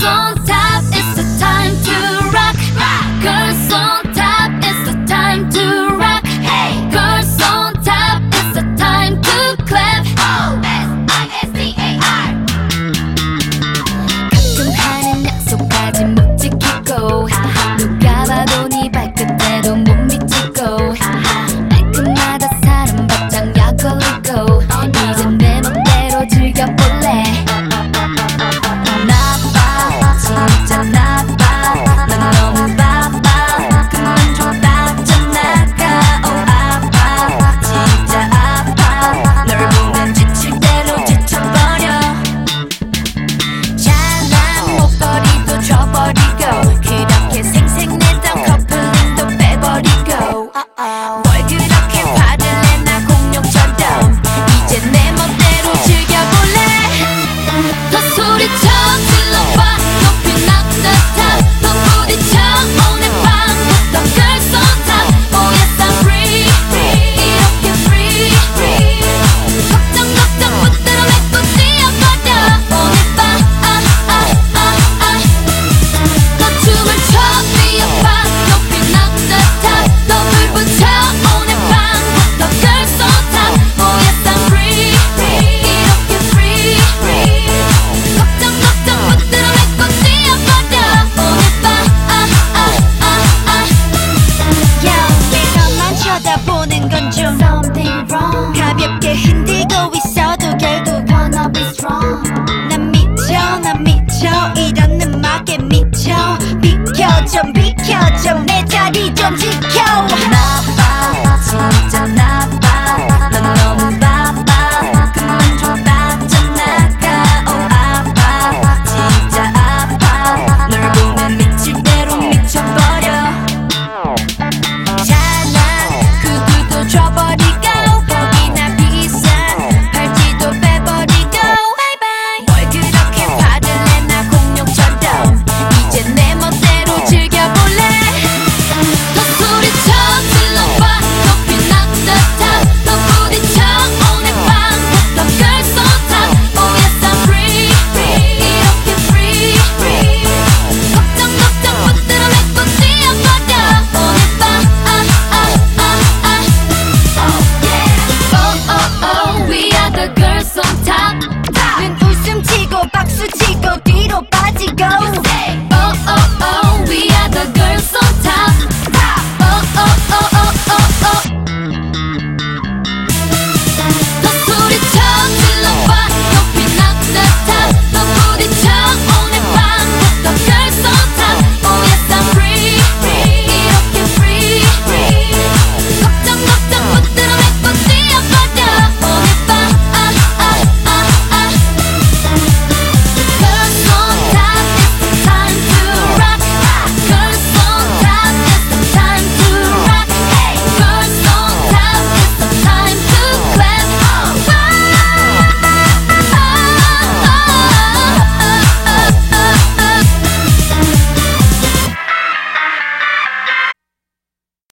Girls on top, it's the time to rock. Girls on top, it's the time to rock. Hey, girls on top, it's the time to clap. O-S-I-S-T-A-R. 가끔 하는 약속까지 못 지키고 누가 봐도 네 발끝에도 못 미치고 날끝마다 사람 바짝 약 걸리고 이제 내 맘대로 즐겨볼래. 나빠 진짜 나빠 난 너무 바빠 그만 좀 빠져나가. Oh 아파 진짜 아파 널 보면 지칠 대로 지쳐버려. 잘난 목걸이도 줘버리고 그렇게 생색내던 커플링도 빼버리고 뭘 그렇게 화를 내나 공룡처럼 이제 내 멋대로 즐겨볼래. 더 소리쳐 질러봐 높이 knock the top. 더 부딪혀 오늘 밤부터 girls on top. Oh yes I'm free 이렇게 free. 걱정 붙들어 맺고 뛰어버려. 오늘 밤 더 춤을 춰 뛰어봐 높이 knock the top. 더 불 붙여 오늘 밤부터 girls on top. Oh yes I'm free 이렇게 free. 걱정 붙들어 맺고 뛰어버려. 오늘 밤 너만 쳐다보는 건 좀 Something wrong. 가볍게 흔들고 있어도 결국 Wanna be strong. 난 미쳐 이런 음악에 미쳐. 비켜 좀 내 자리 좀 지켜. 나